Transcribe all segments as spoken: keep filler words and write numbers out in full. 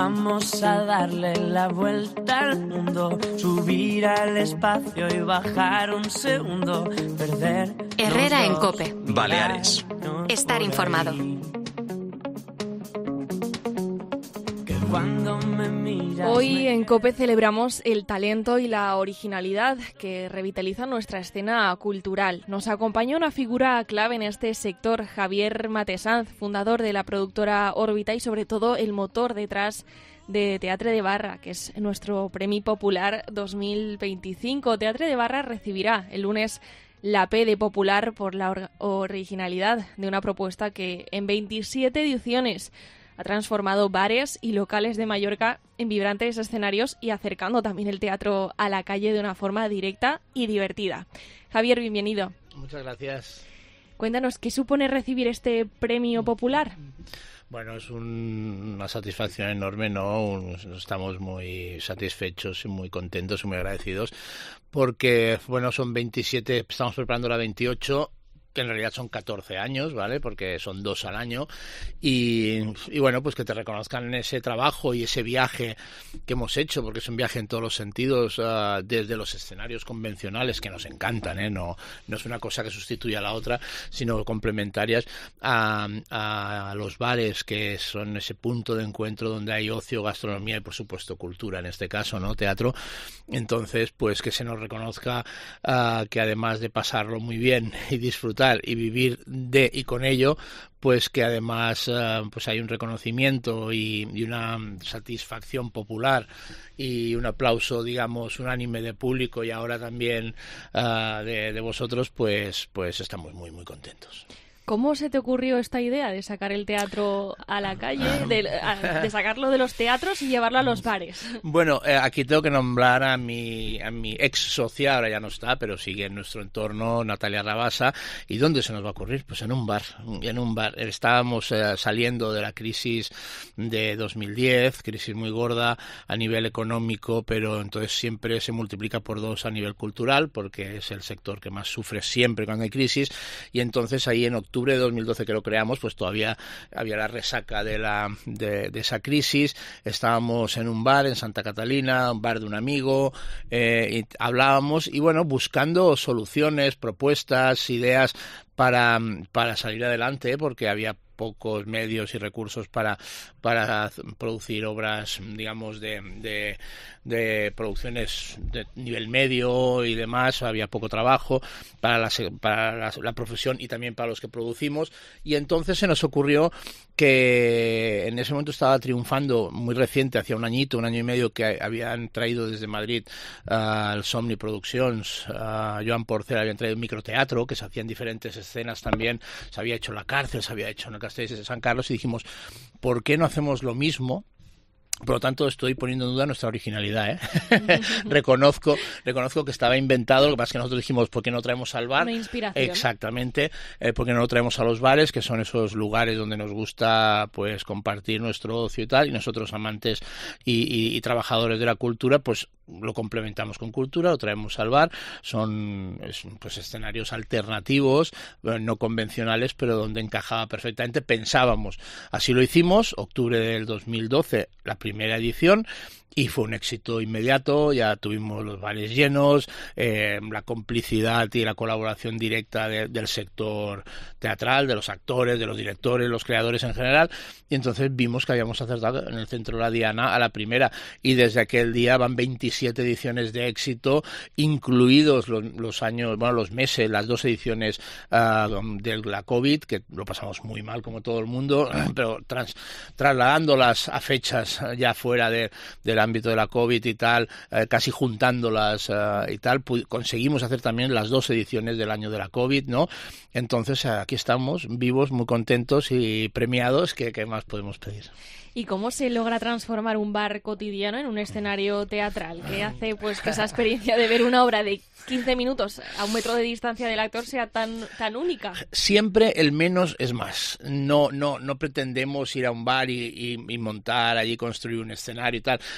Vamos a darle la vuelta al mundo, subir al espacio y bajar un segundo, perder. Herrera en COPE. Baleares. Estar informado. Hoy en COPE celebramos el talento y la originalidad que revitalizan nuestra escena cultural. Nos acompaña una figura clave en este sector, Javier Matesanz, fundador de la productora Órbita y sobre todo el motor detrás de Teatre de Barra, que es nuestro Premio Popular dos mil veinticinco. Teatre de Barra recibirá el lunes la P de Popular por la or- originalidad de una propuesta que en veintisiete ediciones ha transformado bares y locales de Mallorca en vibrantes escenarios y acercando también el teatro a la calle de una forma directa y divertida. Javier, bienvenido. Muchas gracias. Cuéntanos, ¿qué supone recibir este premio popular? Bueno, es un, una satisfacción enorme, ¿no? Un, estamos muy satisfechos y muy contentos y muy agradecidos porque, bueno, son veintisiete, estamos preparando la veintiocho, que en realidad son catorce años, ¿vale? Porque son dos al año. Y, y bueno, pues que te reconozcan ese trabajo y ese viaje que hemos hecho, porque es un viaje en todos los sentidos, uh, desde los escenarios convencionales, que nos encantan, ¿eh? No, no es una cosa que sustituya a la otra, sino complementarias, a, a los bares, que son ese punto de encuentro donde hay ocio, gastronomía y, por supuesto, cultura, en este caso, ¿no? Teatro. Entonces, pues que se nos reconozca uh, que además de pasarlo muy bien y disfrutar y vivir de y con ello, pues que además uh, pues hay un reconocimiento y, y una satisfacción popular y un aplauso, digamos, unánime de público y ahora también uh, de, de vosotros, pues, pues estamos muy, muy contentos. ¿Cómo se te ocurrió esta idea de sacar el teatro a la calle, de, de sacarlo de los teatros y llevarlo a los bares? Bueno, eh, aquí tengo que nombrar a mi, a mi ex socia, ahora ya no está, pero sigue en nuestro entorno, Natalia Rabasa. ¿Y dónde se nos va a ocurrir? Pues en un bar, en un bar. Estábamos eh, saliendo de la crisis de dos mil diez, crisis muy gorda a nivel económico, pero entonces siempre se multiplica por dos a nivel cultural, porque es el sector que más sufre siempre cuando hay crisis, y entonces ahí en octubre de dos mil doce que lo creamos, pues todavía había la resaca de la de, de esa crisis. Estábamos en un bar en Santa Catalina, un bar de un amigo, eh, y hablábamos y bueno, buscando soluciones, propuestas, ideas para, para salir adelante, porque había pocos medios y recursos para para producir obras, digamos, de, de, de producciones de nivel medio y demás. Había poco trabajo para, la, para la, la profesión y también para los que producimos, y entonces se nos ocurrió que en ese momento estaba triunfando muy reciente, hacía un añito, un año y medio, que habían traído desde Madrid al uh, Somni Productions, uh, Joan Porcel, habían traído un microteatro que se hacían diferentes escenas también, se había hecho en la cárcel, se había hecho en el Castells de San Carlos, y dijimos, ¿por qué no hacemos lo mismo? Por lo tanto, estoy poniendo en duda nuestra originalidad, ¿eh? reconozco, reconozco que estaba inventado. Lo que pasa es que nosotros dijimos, ¿por qué no traemos al bar? Una inspiración. Exactamente. Eh, ¿Por qué no lo traemos a los bares? Que son esos lugares donde nos gusta, pues, compartir nuestro ocio y tal. Y nosotros, amantes y, y, y trabajadores de la cultura, pues lo complementamos con cultura, lo traemos al bar. Son, pues, escenarios alternativos, no convencionales, pero donde encajaba perfectamente. Pensábamos, así lo hicimos. Octubre del dos mil doce, la primera edición, y fue un éxito inmediato. Ya tuvimos los bares llenos, eh, la complicidad y la colaboración directa de, del sector teatral, de los actores, de los directores, los creadores en general, y entonces vimos que habíamos acertado en el Centro La Diana a la primera, y desde aquel día van veintisiete ediciones de éxito, incluidos los, los años, bueno, los meses, las dos ediciones uh, de la COVID, que lo pasamos muy mal como todo el mundo, pero trans, trasladándolas a fechas ya fuera de, de la ámbito de la COVID y tal, eh, casi juntándolas uh, y tal, pu- conseguimos hacer también las dos ediciones del año de la COVID, ¿no? Entonces aquí estamos, vivos, muy contentos y premiados. ¿Qué, qué más podemos pedir? ¿Y cómo se logra transformar un bar cotidiano en un escenario teatral? ¿Qué hace pues que esa experiencia de ver una obra de quince minutos a un metro de distancia del actor sea tan tan única? Siempre el menos es más. No no no pretendemos ir a un bar y, y, y montar allí, construir un escenario y tal.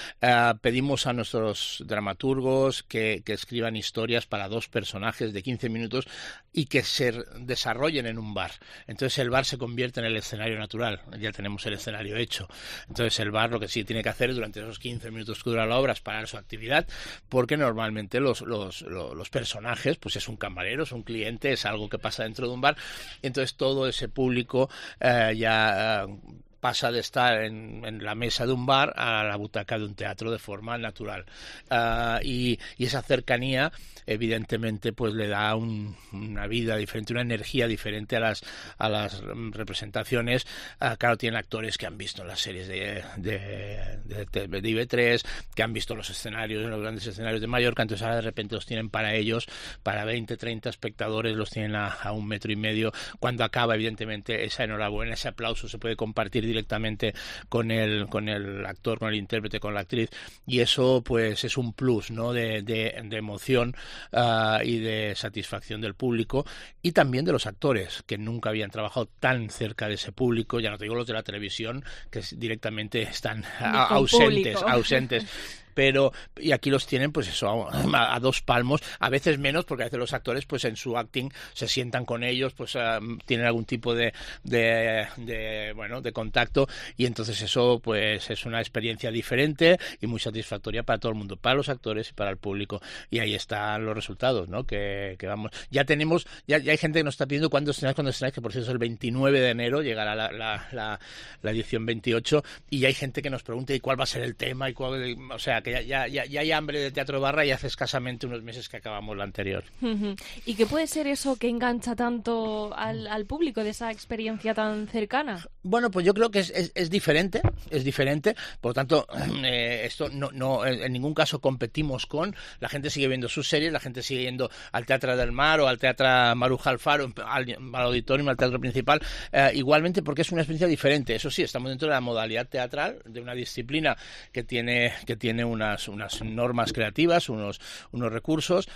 Uh, pedimos a nuestros dramaturgos que, que escriban historias para dos personajes de quince minutos y que se desarrollen en un bar. Entonces el bar se convierte en el escenario natural, ya tenemos el escenario hecho. Entonces el bar lo que sí tiene que hacer durante esos quince minutos que dura la obra es parar su actividad, porque normalmente los, los, los, los personajes, pues es un camarero, es un cliente, es algo que pasa dentro de un bar, y entonces todo ese público eh, ya... Eh, pasa de estar en, en la mesa de un bar a la butaca de un teatro de forma natural. Uh, y, y esa cercanía, evidentemente, pues le da un, una vida diferente, una energía diferente a las, a las representaciones. Uh, claro, tienen actores que han visto las series de, de, de, de I B tres, que han visto los escenarios, los grandes escenarios de Mallorca, entonces ahora de repente los tienen para ellos, para veinte, treinta espectadores, los tienen a, a un metro y medio. Cuando acaba, evidentemente, esa enhorabuena, ese aplauso se puede compartir directamente con el con el actor, con el intérprete, con la actriz, y eso pues es un plus, ¿no?, de, de, de emoción uh, y de satisfacción del público, y también de los actores, que nunca habían trabajado tan cerca de ese público. Ya no te digo los de la televisión, que directamente están a, ausentes, ausentes. Pero, y aquí los tienen, pues eso, a, a dos palmos, a veces menos, porque a veces los actores, pues en su acting se sientan con ellos, pues uh, tienen algún tipo de, de, de, bueno, de contacto, y entonces eso, pues es una experiencia diferente y muy satisfactoria para todo el mundo, para los actores y para el público. Y ahí están los resultados, ¿no?, que, que vamos, ya tenemos, ya, ya hay gente que nos está pidiendo cuándo estrenáis, cuándo estrenáis, que por cierto el veintinueve de enero llegará la, la, la, la edición veintiocho, y ya hay gente que nos pregunta, ¿y cuál va a ser el tema? y cuál, o sea, que ya, ya, ya hay hambre de Teatro de Barra, y hace escasamente unos meses que acabamos la anterior. ¿Y qué puede ser eso que engancha tanto al, al público de esa experiencia tan cercana? Bueno, pues yo creo que es, es, es diferente, es diferente, por lo tanto, eh, esto no, no, en ningún caso competimos con, la gente sigue viendo sus series, la gente sigue yendo al Teatro del Mar o al Teatro Maruja Alfaro, al, al Auditorium, al teatro principal, eh, igualmente, porque es una experiencia diferente. Eso sí, estamos dentro de la modalidad teatral, de una disciplina que tiene, que tiene unas unas normas creativas, unos, unos recursos,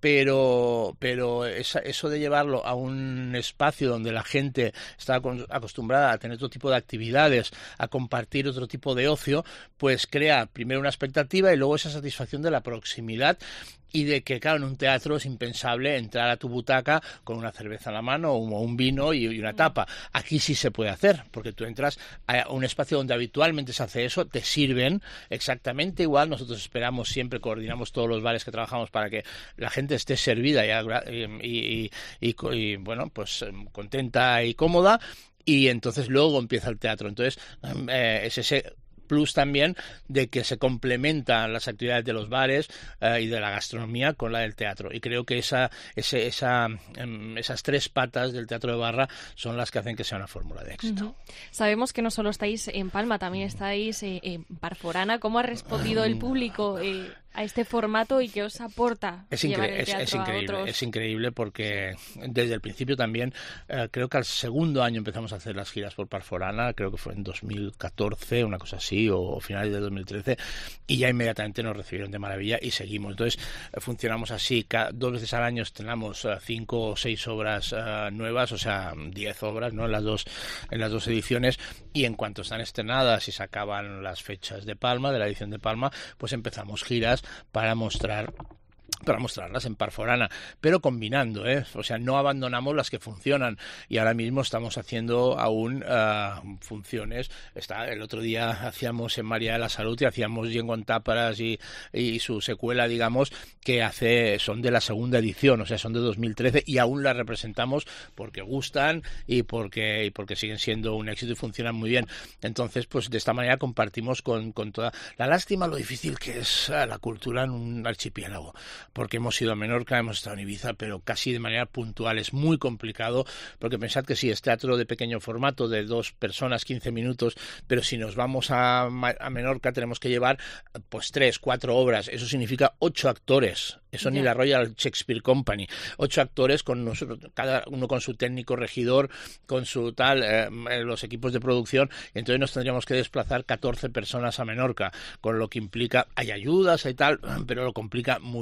pero pero esa, eso de llevarlo a un espacio donde la gente está acostumbrada a tener otro tipo de actividades, a compartir otro tipo de ocio, pues crea primero una expectativa y luego esa satisfacción de la proximidad, y de que, claro, en un teatro es impensable entrar a tu butaca con una cerveza en la mano o un vino y una tapa. Aquí sí se puede hacer, porque tú entras a un espacio donde habitualmente se hace eso, te sirven exactamente igual. Nosotros esperamos siempre, coordinamos todos los bares que trabajamos para que la gente esté servida y, y, y, y, y bueno, pues contenta y cómoda, y entonces luego empieza el teatro. Entonces, eh, es ese plus también de que se complementan las actividades de los bares eh, y de la gastronomía con la del teatro, y creo que esa, ese, esa, um, esas tres patas del Teatro de Barra son las que hacen que sea una fórmula de éxito. Uh-huh. Sabemos que no solo estáis en Palma, también estáis eh, en Parforana. ¿Cómo ha respondido el público eh, a este formato y qué os aporta es llevar incre- el teatro es, es increíble, a otros? Es increíble, porque desde el principio también, eh, creo que al segundo año empezamos a hacer las giras por Parforana, creo que fue en dos mil catorce, una cosa así, o finales de dos mil trece, y ya inmediatamente nos recibieron de maravilla y seguimos. Entonces, eh, funcionamos así, cada, dos veces al año estrenamos uh, cinco o seis obras uh, nuevas, o sea, diez obras, ¿no?, en las dos, en las dos ediciones, y en cuanto están estrenadas y se acaban las fechas de Palma, de la edición de Palma, pues empezamos giras para mostrar para mostrarlas en Parforana, pero combinando, ¿eh? O sea, no abandonamos las que funcionan, y ahora mismo estamos haciendo aún uh, funciones. Está, el otro día hacíamos en María de la Salud y hacíamos Yengon Táparas y, y su secuela, digamos, que hace son de la segunda edición, o sea, son de dos mil trece, y aún las representamos porque gustan y porque y porque siguen siendo un éxito y funcionan muy bien. Entonces, pues de esta manera compartimos con, con toda la lástima lo difícil que es uh, la cultura en un archipiélago, porque hemos ido a Menorca, hemos estado en Ibiza, pero casi de manera puntual. Es muy complicado, porque pensad que sí, es teatro de pequeño formato, de dos personas, quince minutos, pero si nos vamos a, a Menorca tenemos que llevar pues tres, cuatro obras. Eso significa ocho actores. Eso yeah. Ni la Royal Shakespeare Company. Ocho actores, con nosotros, cada uno con su técnico regidor, con su tal, eh, los equipos de producción, y entonces nos tendríamos que desplazar catorce personas a Menorca, con lo que implica, hay ayudas y tal, pero lo complica muchísimo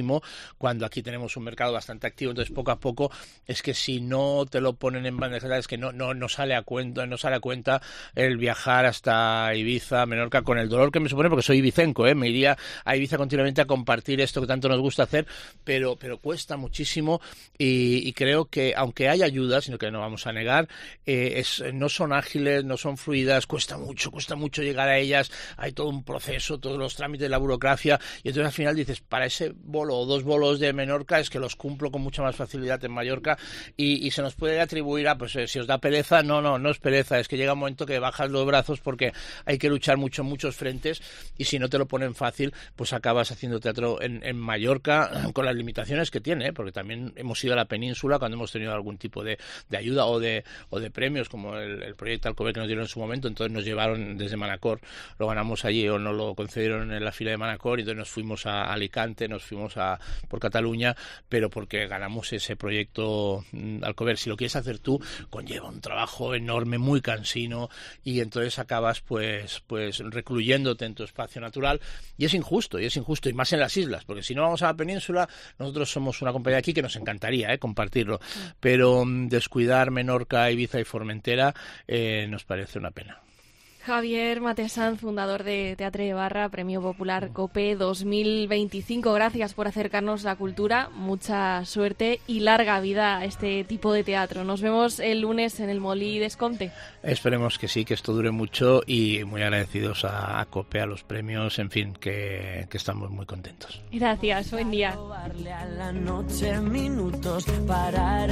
muchísimo cuando aquí tenemos un mercado bastante activo. Entonces, poco a poco, es que si no te lo ponen en bandeja, es que no, no, no sale a cuenta, no sale a cuenta el viajar hasta Ibiza, Menorca, con el dolor que me supone, porque soy ibicenco, ¿eh? Me iría a Ibiza continuamente a compartir esto que tanto nos gusta hacer, pero, pero cuesta muchísimo y, y creo que, aunque hay ayuda, sino que no vamos a negar, eh, es, no son ágiles, no son fluidas, cuesta mucho, cuesta mucho llegar a ellas, hay todo un proceso, todos los trámites, la burocracia, y entonces al final dices, para ese bolo o dos bolos de Menorca es que los cumplo con mucha más facilidad en Mallorca, y, y se nos puede atribuir a, pues eh, si os da pereza, no, no, no es pereza, es que llega un momento que bajas los brazos porque hay que luchar mucho en muchos frentes, y si no te lo ponen fácil, pues acabas haciendo teatro en, en Mallorca con las limitaciones que tiene, ¿eh? Porque también hemos ido a la península cuando hemos tenido algún tipo de, de ayuda o de, o de premios, como el, el proyecto Alcover que nos dieron en su momento, entonces nos llevaron desde Manacor, lo ganamos allí o nos lo concedieron en la fila de Manacor, y entonces nos fuimos a Alicante, nos fuimos a por Cataluña, pero porque ganamos ese proyecto Alcover. Si lo quieres hacer tú, conlleva un trabajo enorme, muy cansino, y entonces acabas pues, pues recluyéndote en tu espacio natural, y es injusto, y es injusto, y más en las islas, porque si no vamos a la península, nosotros somos una compañía aquí que nos encantaría ¿eh? compartirlo, pero um, descuidar Menorca, Ibiza y Formentera eh, nos parece una pena. Javier Matesan, fundador de Teatre de Barra, Premio Popular COPE dos mil veinticinco. Gracias por acercarnos la cultura. Mucha suerte y larga vida a este tipo de teatro. Nos vemos el lunes en el Molí d'Escomte. Esperemos que sí, que esto dure mucho, y muy agradecidos a, a COPE, a los premios, en fin, que, que estamos muy contentos. Gracias, buen día.